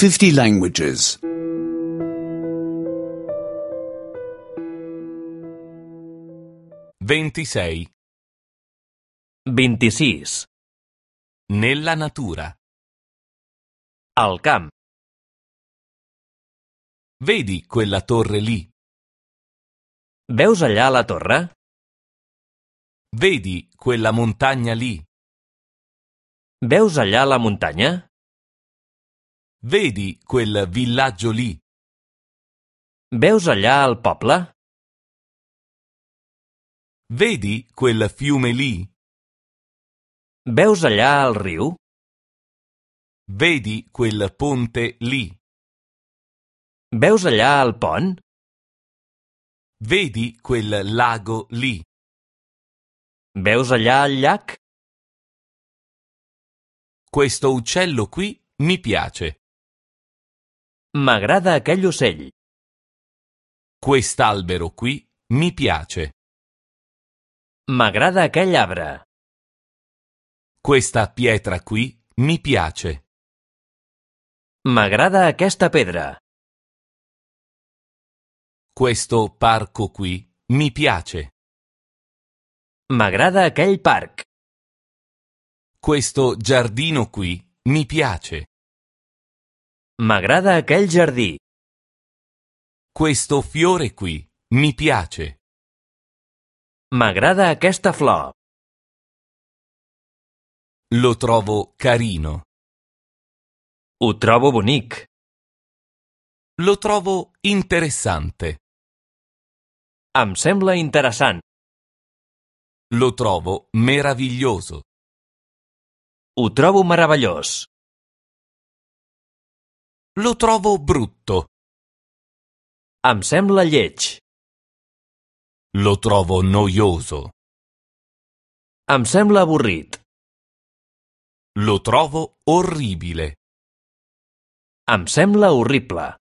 50 languages. 26. 26. Nella natura. Al camp. Vedi quella torre lì? Veus allà la torre? Vedi quella montagna lì? Veus allà la muntanya? Vedi quel villaggio lì? Veus allà el poble? Vedi quel fiume lì? Veus allà el riu? Vedi quel ponte lì? Veus allà el pont? Vedi quel lago lì? Veus allà el llac? Questo uccello qui mi piace. M'agrada aquell ocell. Quest'albero qui mi piace. M'agrada aquell arbre. Questa pietra qui mi piace. M'agrada aquesta pedra. Questo parco qui mi piace. M'agrada aquell parc. Questo giardino qui mi piace. M'agrada aquell jardí. Questo fiore qui mi piace. M'agrada aquesta flor. Lo trovo carino. Ho trobo bonic. Lo trovo interessante. Em sembla interessant. Lo trovo meraviglioso. Ho trobo meravellós. Lo trovo brutto. Em sembla lleig. Lo trovo noioso. Em sembla avorrit. Lo trovo orribile. Em sembla horrible.